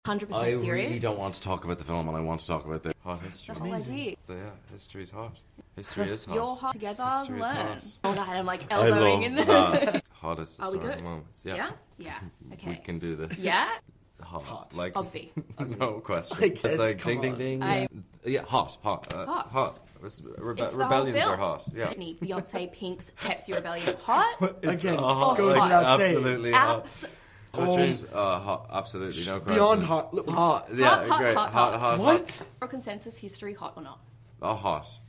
100% I serious. really don't want to talk about the film, and I want to talk about the hot history. The whole idea. Yeah, history's hot. History is hot. You're hot together, History is learn. hot. Oh, God, I'm like I elbowing in love the... that. Hottest Are we historical good? moments. Yeah. Yeah? Yeah. Okay. We can do this. Yeah? Hot. Like, Obvi. no question. Like, it's like come ding, on. ding, ding. I- Yeah, hot. Hot. It's It's the whole rebellions film. are hot. Yeah. Britney, Beyonce, Pink's, Pepsi Rebellion. Hot? It's Again, hot. goes Like, without saying. absolutely hot. Abs- Those dreams, hot. Absolutely, no question. Beyond hot. Look, Hot. Yeah, hot, great. hot, Hot. What? For consensus, history, hot or not? Oh, hot.